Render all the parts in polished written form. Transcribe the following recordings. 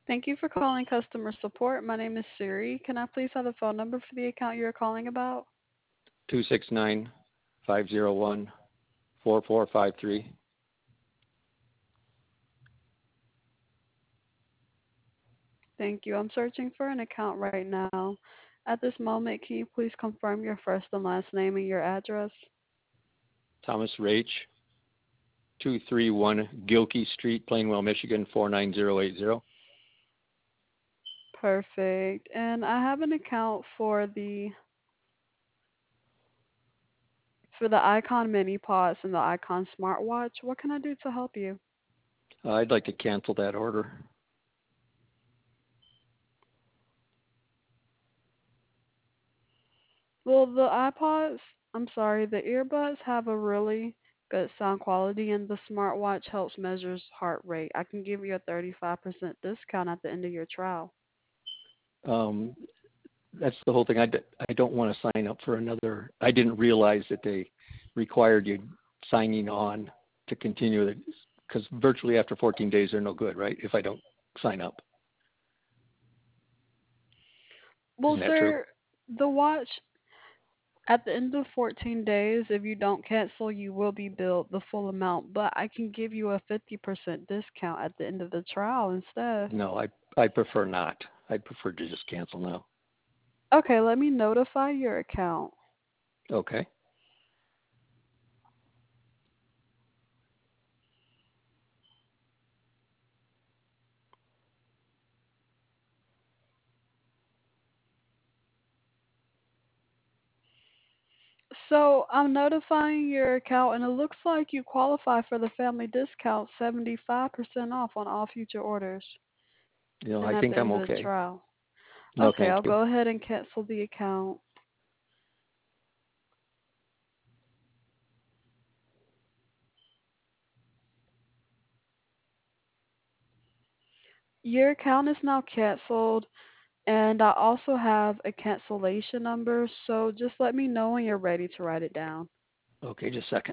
Thank you for calling customer support. My name is Siri. Can I please have the phone number for the account you're calling about? 269-501-4453. Thank you. I'm searching for an account right now. At this moment, can you please confirm your first and last name and your address? Thomas Raich, 231 Gilkey Street, Plainwell, Michigan, 49080. Perfect. And I have an account for the Icon Mini Pods and the Icon Smartwatch. What can I do to help you? I'd like to cancel that order. Well, the iPods, I'm sorry, the earbuds have a really good sound quality, and the smartwatch helps measures heart rate. I can give you a 35% discount at the end of your trial. Um, that's the whole thing. I don't want to sign up for another. I didn't realize that they required you signing on to continue it, because virtually after 14 days they're no good, right? If I don't sign up. Well, Isn't that true? sir, the watch at the end of 14 days, if you don't cancel, you will be billed the full amount, but I can give you a 50% discount at the end of the trial instead. No, I prefer not. I'd prefer to just cancel now. Okay, let me notify your account. Okay. So I'm notifying your account, and it looks like you qualify for the family discount, 75% off on all future orders, and I at the think I'm end of the okay. trial. No, Okay, thank I'll you. go ahead and cancel the account. Your account is now canceled, and I also have a cancellation number, so just let me know when you're ready to write it down. Okay, just a second.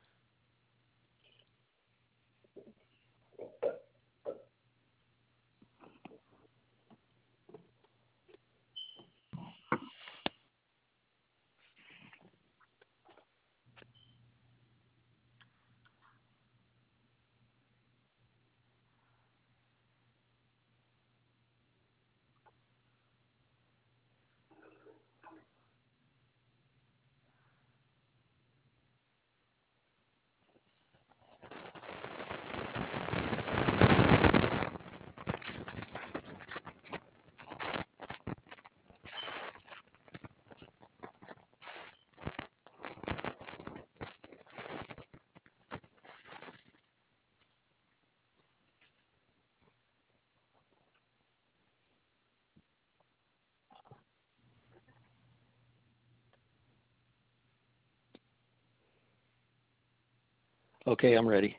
Okay, I'm ready.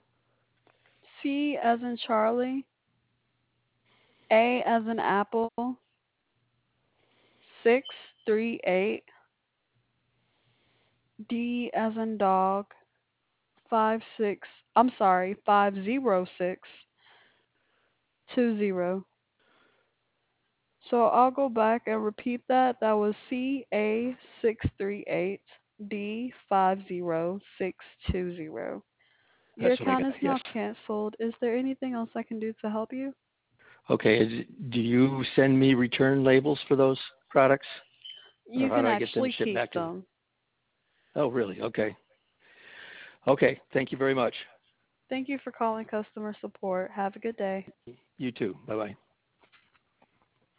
C as in Charlie, A as in Apple, 638, D as in dog, 56, I'm sorry, 50620. So I'll go back and repeat that. That was CA638D50620. Your That's what I account got. is Yes. now canceled. Is there anything else I can do to help you? Okay. Do you send me return labels for those products, or You how can do I get them actually shipped keep back to? them. Oh, really? Okay. Okay. Thank you very much. Thank you for calling customer support. Have a good day. You too. Bye bye.